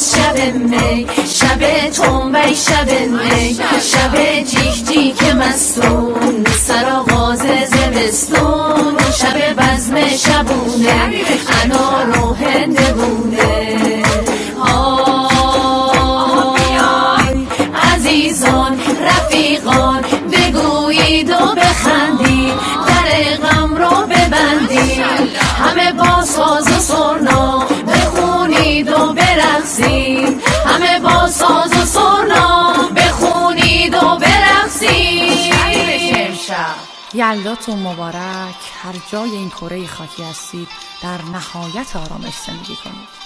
شب می، شب تنبی، شب نی، شب جیک جیک مستون، سرآغاز زمستون، شب بزم شبونه، انار و هندوونه. آی عزیزان رفیقان بگویید و بخندید، در غم رو ببندید، همه با ساز و سرنا بخونید و برقصید، همه با ساز و سرنا بخونید و برقصید. یلداتون مبارک. هر جای این کره خاکی هستید در نهایت آرامش زندگی کنید.